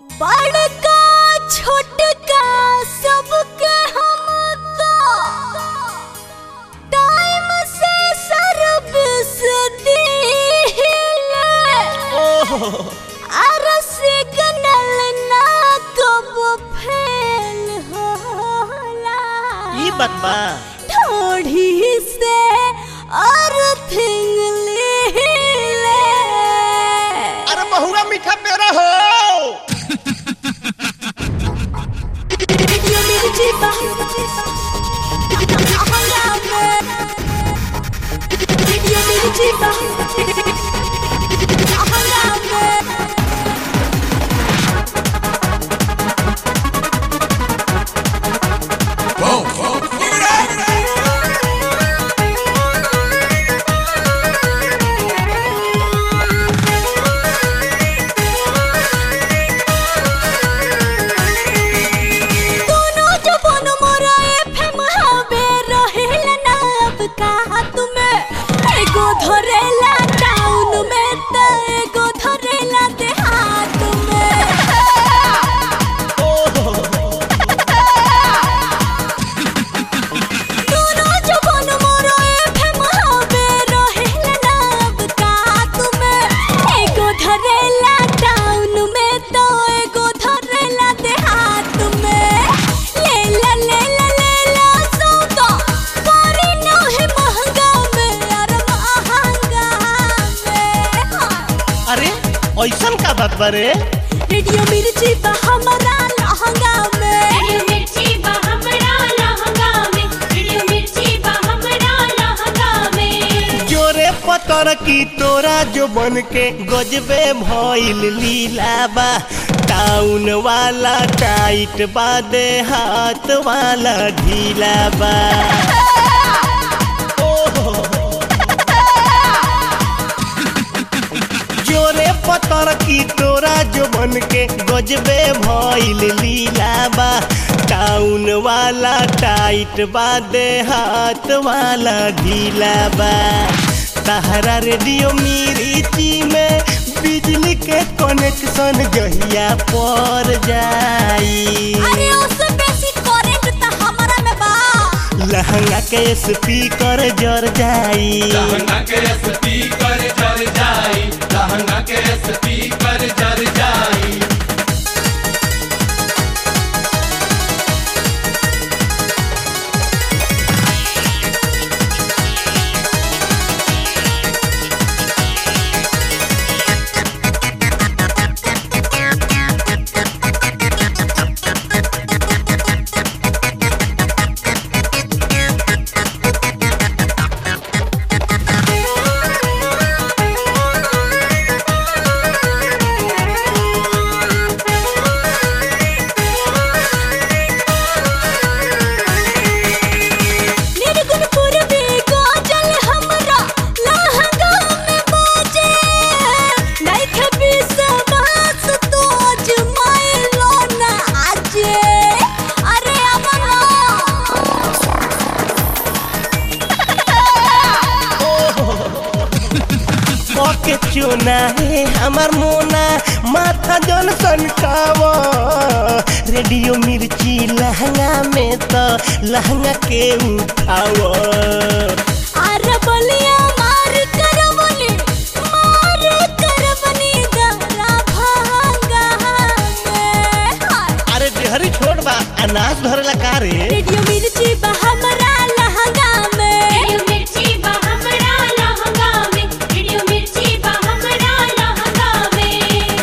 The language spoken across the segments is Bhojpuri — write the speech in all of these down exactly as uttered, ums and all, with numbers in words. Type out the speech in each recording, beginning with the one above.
बड़का छोटका सबके हम तो टाइम से सर्विस दिले। अरे सिग्नल ना कब फेल होला। ई बात बा ढोढ़ी से अर्थिंग ले। अरे बहुआ मीठा पेरा हो। ऐसन का बात बारे? रेडियो मिर्ची बा हमरा लहंगा में। रेडियो मिर्ची बा हमरा लहंगा में। रेडियो मिर्ची बा हमरा लहंगा में। जोरे पतर की तोरा जो बन के गजबे भइल लीला बा। टाउन वाला टाइट बा दे हाथ वाला ढीला बा। पतर की तोरा जो बन के गजबे भइल लीला बा। टाउन वाला टाइट बा दे हाथ वाला ढीला बा। तहरा रेडियो मिर्ची में बिजली के कनेक्शन जहिया पर जाई। अरे उससे बेसी करंट त हमरा में बा। लहंगा के स्पीकर जर जाई। लहंगा के स्पीकर जर जाई। लहंगा के स्पीकर जर जाई। के चुना है हमार मोना माथा जन सनकावा। रेडियो मिर्ची लहंगा में तो लहंगा के उठावा। अरे बलिया मार करवनी मार करवनी गरा भांगा में। अरे देहरी छोड़ बा अनाज धरला का रे? रेडियो मिर्ची बा हमरा लहंगा में। रेडियो मिर्ची बा हमरा लहंगा में। रेडियो मिर्ची बा हमरा लहंगा में।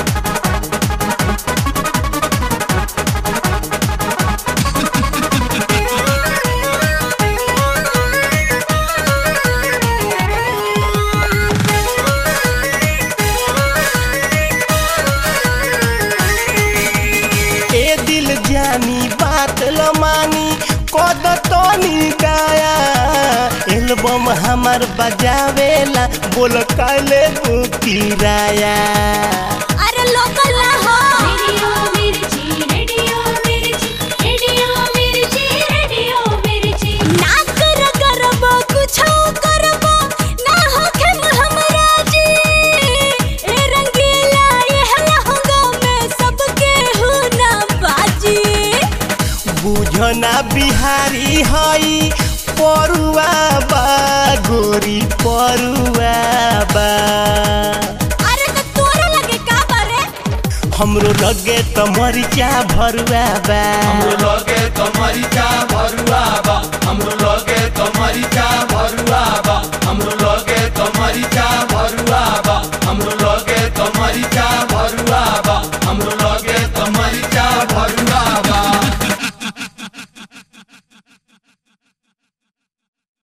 ए दिल जानी बात ल मानी कद तनी गाया। एल्बम हमार बजावेला बोल काले किराया। अरे लोकल हो। रेडियो मिर्ची रेडियो मिर्ची रेडियो मिर्ची रेडियो मिर्ची। ना कर करब कुछ करब ना होखे हमरा जी। ए रंगीला ये लहंगा में सब बुझना बिहारी हई परुआ बा गोरी परुआ बा। अरे तो तोरा लगे का बारे? हमरो लगे तो मरिचा भरुआ बा। हमरो लगे तो मरिचा